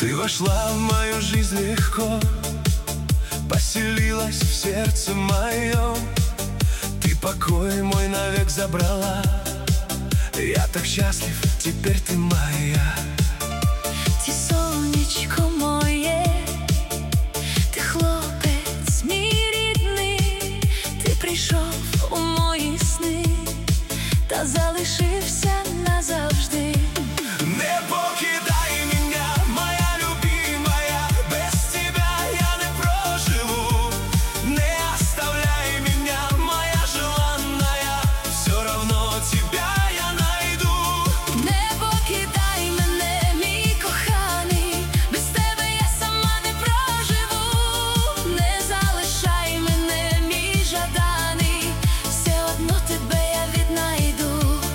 Ты вошла в мою жизнь легко, поселилась в сердце моем. Ты покой мой навек забрала. Я так счастлив, теперь ты моя. Ти сонечко моє, ти хлопець мій рідний. Ти прийшов у мої сни та залишився назавжди. Не покидай меня, моя любимая, без тебя я не проживу. Не оставляй меня, моя желанная, все равно тебя я найду. Не покидай мене, мій коханий, без тебе я сама не проживу. Не залишай мене, мій жаданий, все одно тебе я віднайду.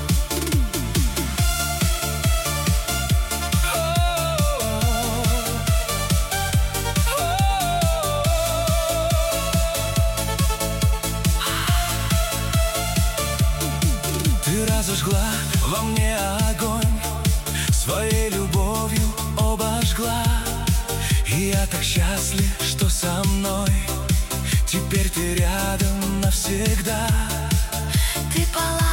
Ты разожгла во мне огонь, своей любовью обожгла. И я так счастлив, что со мной теперь ты рядом навсегда. Ти палаєш